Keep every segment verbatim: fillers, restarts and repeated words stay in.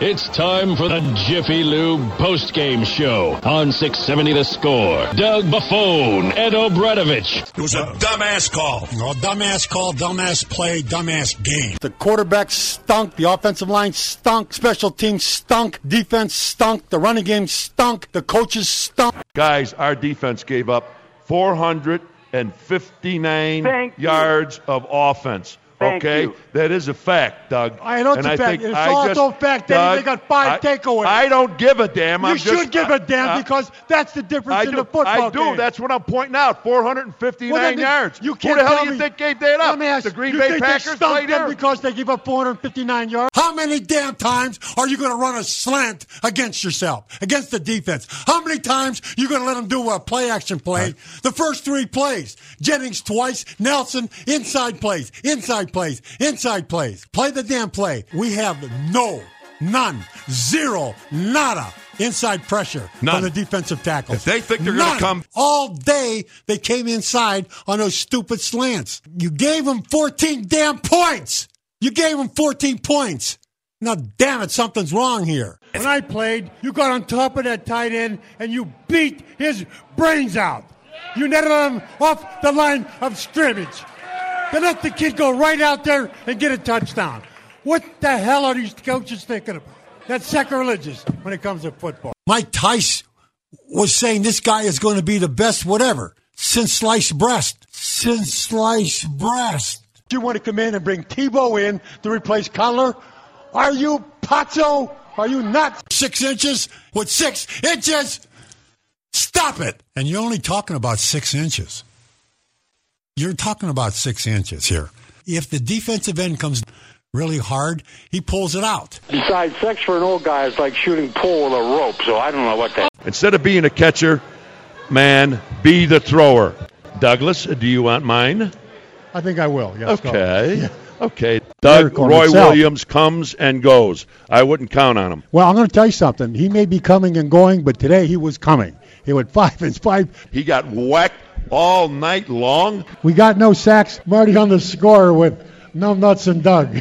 It's time for the Jiffy Lube postgame show on six seventy The Score. Doug Buffone, Ed O'Bradovich. It was a dumbass call. Well, dumbass call, dumbass play, dumbass game. The quarterback stunk. The offensive line stunk. Special teams stunk. Defense stunk. The running game stunk. The coaches stunk. Guys, our defense gave up four hundred fifty-nine Thank yards you. of offense. Thank okay, you. that is a fact, Doug. I know it's and a I fact. think It's I also just, a fact that Doug, they got five I, takeaways. I don't give a damn. You I'm should just, give a damn uh, because that's the difference I in do, the football I do. game. That's what I'm pointing out. four hundred fifty-nine Well, then, yards. You Who can't the hell tell do you me- think gave that up? Let me ask, the Green you Bay think Packers they stumped played them there? because they gave up four hundred fifty-nine yards? How many damn times are you going to run a slant against yourself, against the defense? How many times are you going to let them do a play-action play? Right. The first three plays. Jennings twice. Nelson, inside plays, inside plays, inside plays. Play the damn play. We have no, none, zero, nada inside pressure None. from the defensive tackles. If they think they're going None. to come. All day, they came inside on those stupid slants. You gave them fourteen damn points. You gave them fourteen points. Now, damn it, something's wrong here. When I played, you got on top of that tight end and you beat his brains out. You netted him off the line of scrimmage. Then let the kid go right out there and get a touchdown. What the hell are these coaches thinking about? That's sacrilegious when it comes to football. Mike Tice was saying this guy is going to be the best whatever since sliced breast. Since sliced breast. Do you want to come in and bring Tebow in to replace Cutler? Are you Pazzo? Are you nuts? Six inches with six inches? Stop it. And you're only talking about six inches. You're talking about six inches here. If the defensive end comes really hard, he pulls it out. Besides, sex for an old guy is like shooting pool with a rope, so I don't know what that. Instead of being a catcher, man, be the thrower. Douglas, do you want mine? I think I will. Yes, Okay. Yeah. Okay. Doug, Miracle in Roy itself. Williams comes and goes. I wouldn't count on him. Well, I'm going to tell you something. He may be coming and going, but today he was coming. He went five and five. He got whacked all night long. We got no sacks. Marty on the score with no nuts and Doug.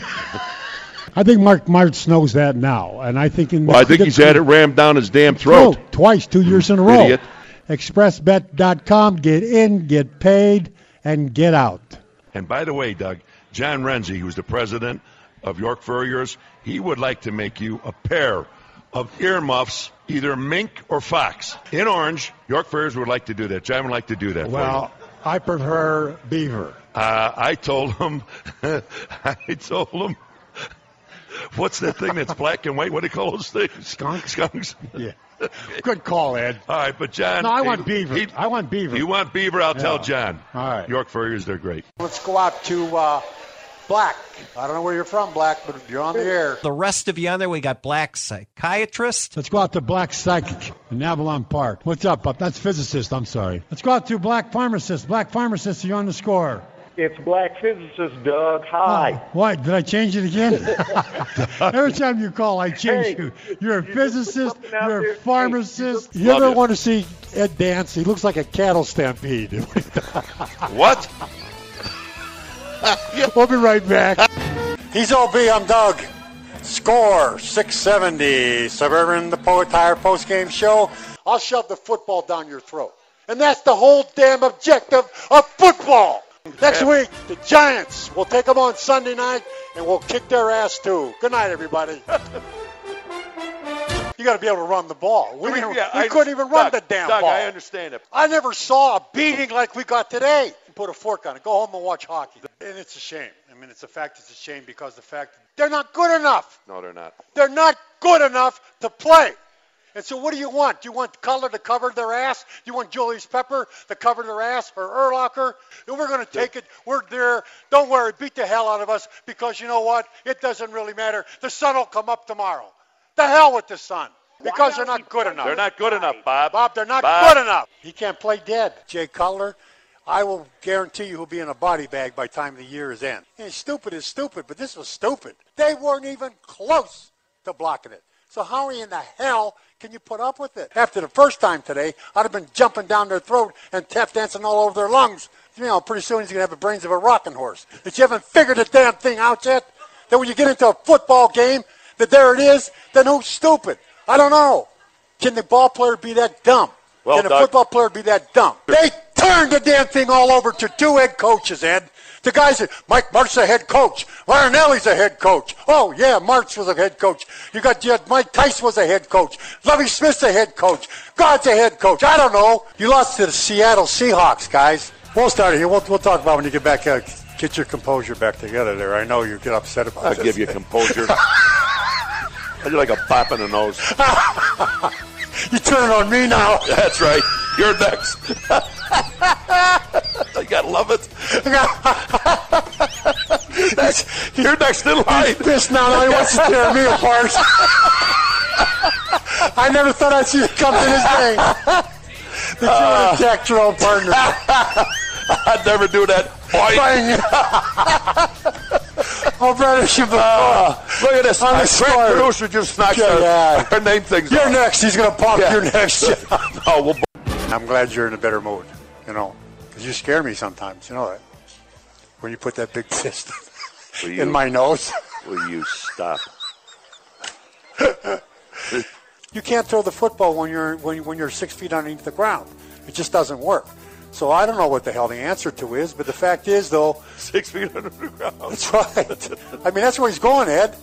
I think Mark Martz knows that now, and I think in Well, I think he's had it rammed down his damn throat. Oh, twice, two years in a row. Idiot. express bet dot com. Get in, get paid, and get out. And by the way, Doug, John Renzi, who's the president of York Furriers, he would like to make you a pair of earmuffs, either mink or fox. In orange, York Furriers would like to do that. John would like to do that. Well, I prefer beaver. Uh, I told him, I told him, what's that thing that's black and white? What do you call those things? Skunks? Skunks. Yeah. Good call, Ed. All right, but John. No, I he- want beaver. he- I want beaver. You want beaver? I'll tell Yeah. John. All right. York Furriers, they're great. Let's go out to uh, Black. I don't know where you're from, Black, but you're on the air. The rest of you on there, we got Black Psychiatrist. Let's go out to Black Psychic in Avalon Park. What's up, Bup? That's physicist, I'm sorry. Let's go out to Black Pharmacist. Black Pharmacist, you're on the score. It's Black Physicist, Doug. Hi. Oh, what? Did I change it again? Every time you call, I change Hey, you. You're a you're physicist. something out You're a there. pharmacist. Hey, you ever Love it. want to see Ed dance? He looks like a cattle stampede. What? We'll be right back. He's O B, I'm Doug. Score six seventy. Suburban, the Poet Tire postgame show. I'll shove the football down your throat. And that's the whole damn objective of football. Next week, the Giants. We'll take them on Sunday night, and we'll kick their ass, too. Good night, everybody. You got to be able to run the ball. We, didn't, Yeah, we I- couldn't even run Doug, the damn Doug, ball. I understand it. I never saw a beating like we got today. Put a fork on it. Go home and watch hockey. And it's a shame. I mean, it's a fact it's a shame because the fact they're not good enough. No, they're not. They're not good enough to play. And so what do you want? Do you want Cutler to cover their ass? Do you want Julius Pepper to cover their ass or Urlacher? And we're going to take it. We're there. Don't worry. Beat the hell out of us because you know what? It doesn't really matter. The sun will come up tomorrow. The hell with the sun. Because they're not good enough. They're not good enough, Bob. Bob, they're not Bob. good enough. He can't play dead. Jay Cutler, I will guarantee you he'll be in a body bag by the time the year is end. And stupid is stupid, but this was stupid. They weren't even close to blocking it. So how in the hell can you put up with it? After the first time today, I'd have been jumping down their throat and tap dancing all over their lungs. You know, pretty soon he's going to have the brains of a rocking horse. But you haven't figured the damn thing out yet? That when you get into a football game, that there it is, then who's stupid? I don't know. Can the ball player be that dumb? Well, Can the Doug, football player be that dumb? They turned the damn thing all over to two head coaches, Ed. The guys that, Mike Mart's a head coach. Marinelli's a head coach. Oh, yeah, Martz was a head coach. You got, you had Mike Tice was a head coach. Lovie Smith's a head coach. God's a head coach. I don't know. You lost to the Seattle Seahawks, guys. We'll start here. We'll, we'll talk about when you get back. Uh, get your composure back together there. I know you get upset about I'll this. give you composure. You're like a pop in the nose. You turn on me now. That's right. You're next. You gotta love it. You're next. You're next in line. This now, now he wants to tear me apart. I never thought I'd see it come to this day. That you Uh, would attack your own partner. I'd never do that. Bang. Oh, brother, she Uh, look at this. On the Our score. great producer just knocked Yeah, our, yeah. our name things You're off. next. He's going to pop Yeah. your next. Oh, well, I'm glad you're in a better mood, you know, because you scare me sometimes, you know that. When you put that big fist will you, in my nose. will you stop? You can't throw the football when you're when, when you're six feet underneath the ground. It just doesn't work. So I don't know what the hell the answer to is, but the fact is, though, Six feet under the ground. that's right. I mean, that's where he's going, Ed.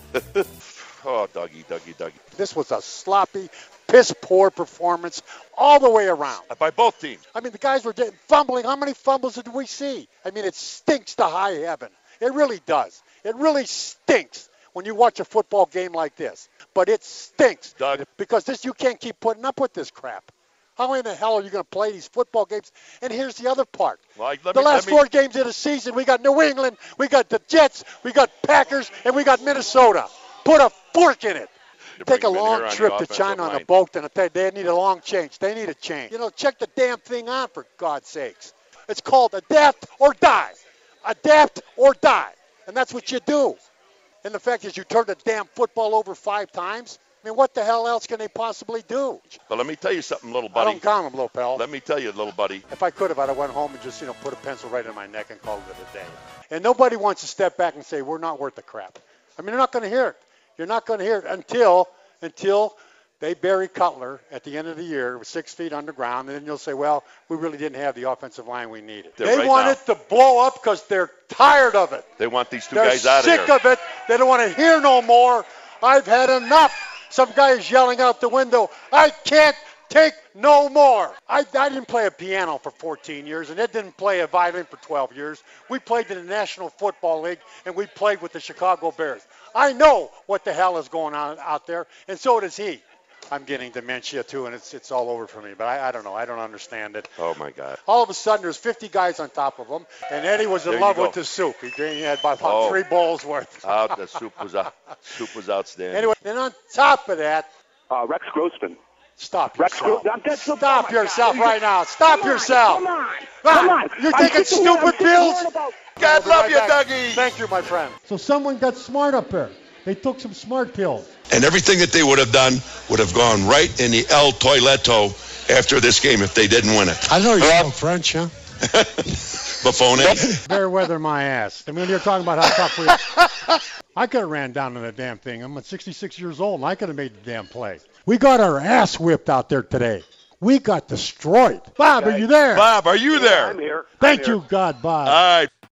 Oh, Dougie, Dougie, Dougie. This was a sloppy, piss-poor performance all the way around. By both teams. I mean, the guys were fumbling. How many fumbles did we see? I mean, it stinks to high heaven. It really does. It really stinks when you watch a football game like this. But it stinks. Doug. Because this you can't keep putting up with this crap. How in the hell are you going to play these football games? And here's the other part. Well, let the me- last let me- four games of the season, we got New England, we got the Jets, we got Packers, and we got Minnesota. Put a fork in it. You Take a bring them in long here on trip the to offensive China on line. a boat, and they, they need a long change. They need a change. You know, check the damn thing on, for God's sakes. It's called adapt or die. Adapt or die. And that's what you do. And the fact is you turned the damn football over five times. I mean, what the hell else can they possibly do? But let me tell you something, little I buddy. don't count them, little pal. Let me tell you, little buddy. If I could have, I'd have went home and just, you know, put a pencil right in my neck and called it a day. And nobody wants to step back and say, we're not worth the crap. I mean, you're not going to hear it. You're not going to hear it until until they bury Cutler at the end of the year with six feet underground, and then you'll say, well, we really didn't have the offensive line we needed. They're They right want now. it to blow up because they're tired of it. They want these two They're guys out of sick here. of it. They don't want to hear no more. I've had enough. Some guy is yelling out the window, I can't take no more. I, I didn't play a piano for fourteen years, and Ed didn't play a violin for twelve years. We played in the National Football League, and we played with the Chicago Bears. I know what the hell is going on out there, and so does he. I'm getting dementia, too, and it's it's all over for me, but I, I don't know. I don't understand it. Oh, my God. All of a sudden, there's fifty guys on top of him, and Eddie was in There you love go. with the soup. He, he had about Oh. three bowls worth. Out, the soup was out. Soup was outstanding. Anyway, and on top of that, Uh, Rex Grossman. stop Rex yourself. Grossman. I'm dead so Stop oh my yourself God. right now. Stop Come on, yourself. Come on. Ah, Come on. you're I'm taking sitting here- I'm stupid sitting pills? hearing about- God I'll be love right you, back. Dougie. Thank you, my friend. So someone got smart up there. They took some smart pills. And everything that they would have done would have gone right in the El Toileto after this game if they didn't win it. I know you know French, huh? Buffone. Fair weather my ass. I mean, you're talking about how tough we are. I could have ran down to the damn thing. I'm sixty-six years old, and I could have made the damn play. We got our ass whipped out there today. We got destroyed. Bob, are you there? Bob, are you there? I'm here. I'm Thank here. you, God, Bob. All right.